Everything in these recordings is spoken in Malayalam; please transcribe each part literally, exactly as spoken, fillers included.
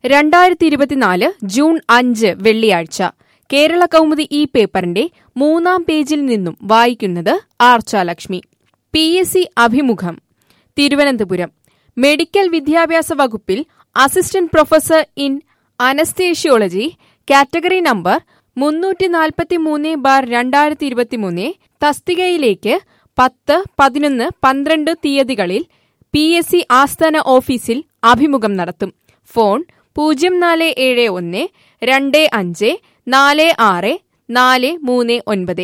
രണ്ടായിരത്തി ഇരുപത്തിനാല് ജൂൺ അഞ്ച് വെള്ളിയാഴ്ച കേരള കൗമുദി ഈ പേപ്പറിന്റെ മൂന്നാം പേജിൽ നിന്നും വായിക്കുന്നത് ആർച്ചാലക്ഷ്മി. പി എസ് സി അഭിമുഖം. തിരുവനന്തപുരം മെഡിക്കൽ വിദ്യാഭ്യാസ വകുപ്പിൽ assistant professor in anaesthesiology category number മുന്നൂറ്റി നാൽപ്പത്തി മൂന്ന് ബാർ രണ്ടായിരത്തി ഇരുപത്തിമൂന്ന് തസ്തികയിലേക്ക് പത്ത് പതിനൊന്ന് പന്ത്രണ്ട് തീയതികളിൽ പി എസ് സി ആസ്ഥാന ഓഫീസിൽ അഭിമുഖം നടത്തും. ഫോൺ പൂജ്യം നാല് ഏഴ് ഒന്ന് രണ്ട് അഞ്ച് നാല് ആറ് നാല് മൂന്ന് ഒൻപത്.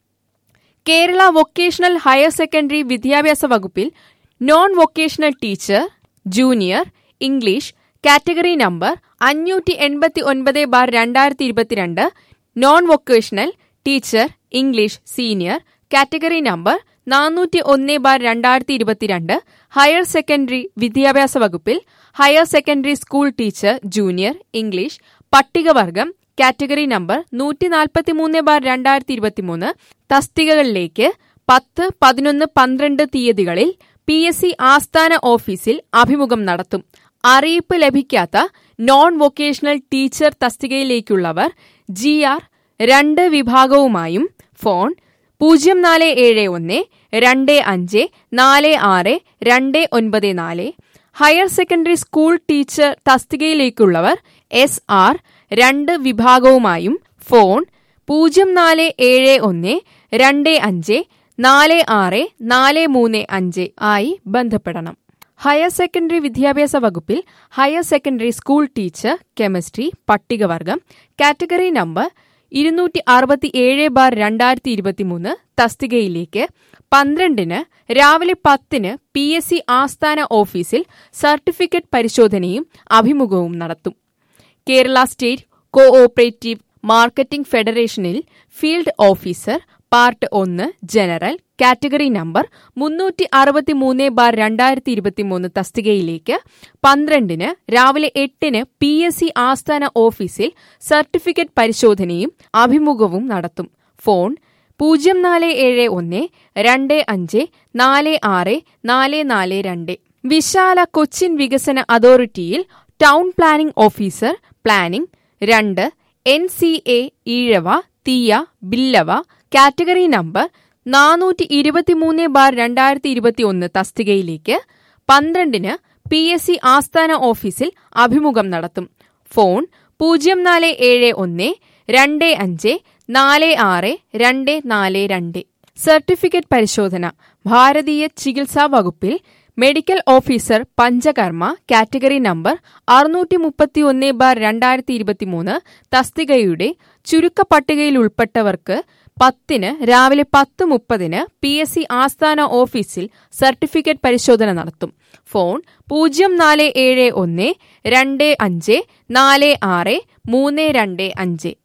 കേരള വൊക്കേഷണൽ ഹയർ സെക്കൻഡറി വിദ്യാഭ്യാസ വകുപ്പിൽ non vocational teacher junior English category number അഞ്ഞൂറ്റി എൺപത്തി ഒൻപത് ബാർ രണ്ടായിരത്തി ഇരുപത്തിരണ്ട്, non vocational teacher English senior category number നാനൂറ്റി ഒന്ന് ബാർ രണ്ടായിരത്തി ഇരുപത്തിരണ്ട്, ഹയർ സെക്കൻഡറി വിദ്യാഭ്യാസ വകുപ്പിൽ higher secondary school teacher junior English പട്ടികവർഗം കാറ്റഗറി നമ്പർ നൂറ്റി നാൽപ്പത്തി മൂന്ന് ബാർ രണ്ടായിരത്തി ഇരുപത്തിമൂന്ന് തസ്തികകളിലേക്ക് പത്ത് പതിനൊന്ന് പന്ത്രണ്ട് തീയതികളിൽ പി എസ് സി ആസ്ഥാന ഓഫീസിൽ അഭിമുഖം നടത്തും. അറിയിപ്പ് ലഭിക്കാത്ത നോൺ വൊക്കേഷണൽ ടീച്ചർ തസ്തികയിലേക്കുള്ളവർ ജി ആർ രണ്ട് വിഭാഗവുമായും ഫോൺ പൂജ്യം നാല് ഏഴ് ഒന്ന് രണ്ട് അഞ്ച് നാല് ആറ് രണ്ട് ഒൻപത് നാല്, ഹയർ സെക്കൻഡറി സ്കൂൾ ടീച്ചർ തസ്തികയിലേക്കുള്ളവർ എസ് ആർ രണ്ട് വിഭാഗവുമായും ഫോൺ പൂജ്യം നാല് ഏഴ് ഒന്ന് രണ്ട് അഞ്ച് നാല് ആറ് നാല് മൂന്ന് അഞ്ച് ആയി ബന്ധപ്പെടണം. ഹയർ സെക്കൻഡറി വിദ്യാഭ്യാസ വകുപ്പിൽ higher secondary school teacher chemistry പട്ടികവർഗം കാറ്റഗറി നമ്പർ ഇരുന്നൂറ്റി അറുപത്തി ഏഴ് ബാർ രണ്ടായിരത്തി ഇരുപത്തിമൂന്ന് തസ്തികയിലേക്ക് പന്ത്രണ്ടിന് രാവിലെ പത്തിന് പി എസ് സി ആസ്ഥാന ഓഫീസിൽ സർട്ടിഫിക്കറ്റ് പരിശോധനയും അഭിമുഖവും നടത്തും. Kerala state co operative marketing ഫെഡറേഷനിൽ ഫീൽഡ് ഓഫീസർ പാർട്ട് ഒന്ന് ജനറൽ കാറ്റഗറി നമ്പർ മുന്നൂറ്റി അറുപത്തി മൂന്ന് ബാർ രണ്ടായിരത്തി ഇരുപത്തിമൂന്ന് തസ്തികയിലേക്ക് പന്ത്രണ്ടിന് രാവിലെ എട്ടിന് പി എസ് സി ആസ്ഥാന ഓഫീസിൽ സർട്ടിഫിക്കറ്റ് പരിശോധനയും അഭിമുഖവും നടത്തും. ഫോൺ പൂജ്യം നാല് ഏഴ് ഒന്ന് രണ്ട് അഞ്ച് നാല് ആറ് നാല് നാല് രണ്ട്. വിശാല കൊച്ചിൻ വികസന അതോറിറ്റിയിൽ ടൗൺ പ്ലാനിംഗ് ഓഫീസർ പ്ലാനിംഗ് രണ്ട് N C A Ezhava Thiyya Billava category number നാനൂറ്റി ഇരുപത്തിമൂന്ന് ബാർ രണ്ടായിരത്തി ഇരുപത്തി ഒന്ന് തസ്തികയിലേക്ക് പന്ത്രണ്ടിന് പി എസ് സി ആസ്ഥാന ഓഫീസിൽ അഭിമുഖം നടത്തും. ഫോൺ പൂജ്യം നാല് ഏഴ് ഒന്ന് രണ്ട് അഞ്ച് നാല് ആറ് രണ്ട് നാല് രണ്ട്. സർട്ടിഫിക്കറ്റ് പരിശോധന. ഭാരതീയ ചികിത്സാ വകുപ്പിൽ മെഡിക്കൽ ഓഫീസർ പഞ്ചകർമ്മ കാറ്റഗറി നമ്പർ അറുന്നൂറ്റി മുപ്പത്തി ഒന്ന് ബാർ രണ്ടായിരത്തി ഇരുപത്തിമൂന്ന് തസ്തികയുടെ ചുരുക്കപ്പട്ടികയിൽ ഉൾപ്പെട്ടവർക്ക് പത്തിന് രാവിലെ പത്ത് മുപ്പതിന് പി എസ് സി ആസ്ഥാന ഓഫീസിൽ സർട്ടിഫിക്കറ്റ് പരിശോധന നടത്തും. ഫോൺ പൂജ്യം നാല് ഏഴ് ഒന്ന് രണ്ട് അഞ്ച് നാല് ആറ് മൂന്ന് രണ്ട് അഞ്ച്.